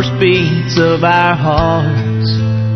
first beats of our hearts.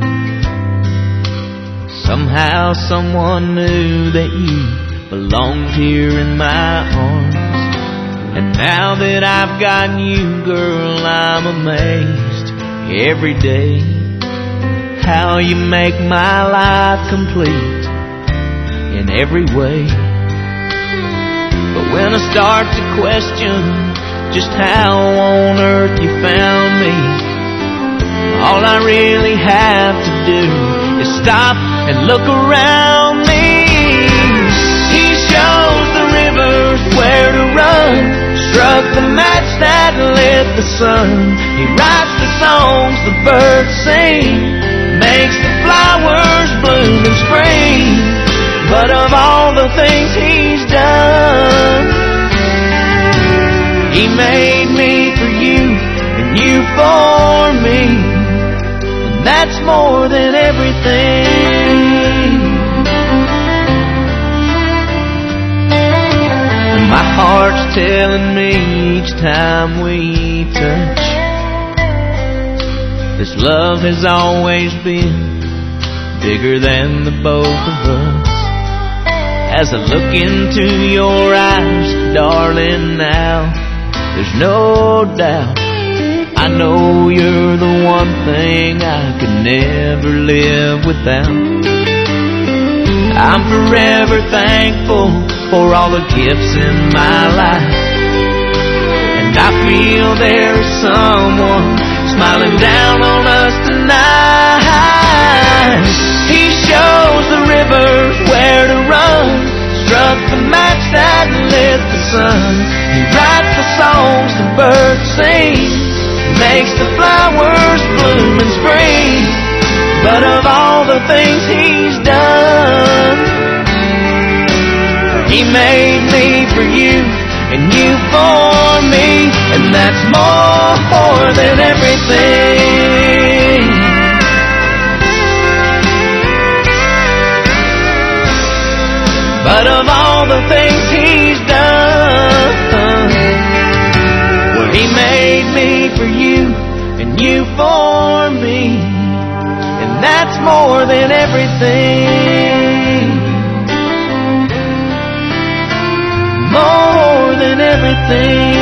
Somehow someone knew that you belonged here in my arms. And now that I've got you, girl, I'm amazed every day how you make my life complete in every way. But when I start to question just how on earth you found me, all I really have to do is stop and look around me. He shows the rivers where to run, struck the match that lit the sun. He writes the songs the birds sing, makes the flowers bloom in spring. But of all the things He's done, He made me for you and you for me, and that's more than everything. And my heart's telling me each time we touch, this love has always been bigger than the both of us. As I look into your eyes, darling, now there's no doubt, I know you're the one thing I could never live without. I'm forever thankful for all the gifts in my life, and I feel there's someone smiling down on us tonight. He shows the rivers where to run, struck the match that lit the sun. He writes the songs the birds sing, makes the flowers bloom in spring. But of all the things He's done, He made me for you and you for me, and that's more than everything. But of all the things He's done, well, He made me for you and you for me, and that's more than everything. More than everything.